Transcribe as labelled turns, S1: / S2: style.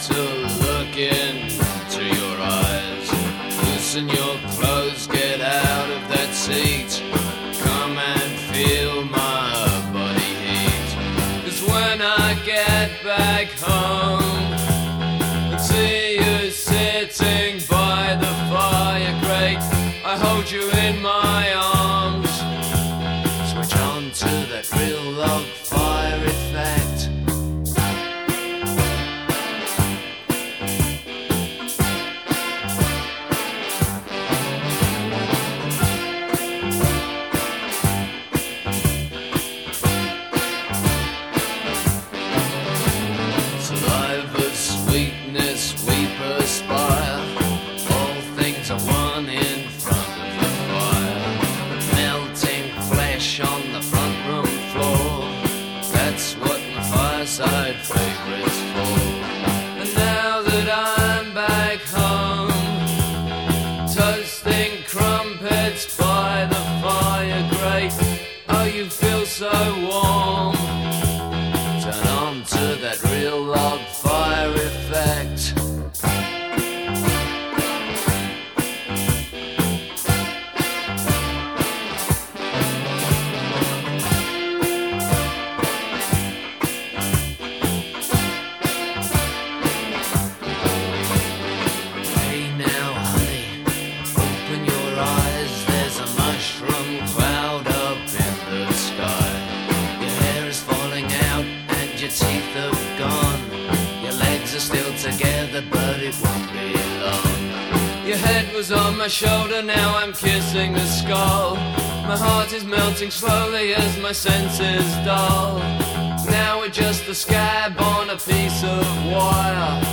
S1: to look into your eyes. Loosen your clothes, get out of that seat. Come and feel my body heat. 'Cause when I get back home and see you sitting by the fire grate, I hold you in my arms. Switch on to that real log fire effect. Saliva, sweetness, we perspire. All things are one in front of the fire. Melting flesh on the front room floor. That's what my fireside favourites for. And now that I'm back home, toasting crumpets by the fire grate. Oh, you feel so warm. Turn on to that real log fire effect. Hey now, honey, open your eyes. There's a mushroom cloud up in the sky. Your hair is falling out and your teeth have gone. Your legs are still together, but it won't be long. Your head was on my shoulder, now I'm kissing the skull. My heart is melting slowly as my senses dull. Now we're just a scab on a piece of wire.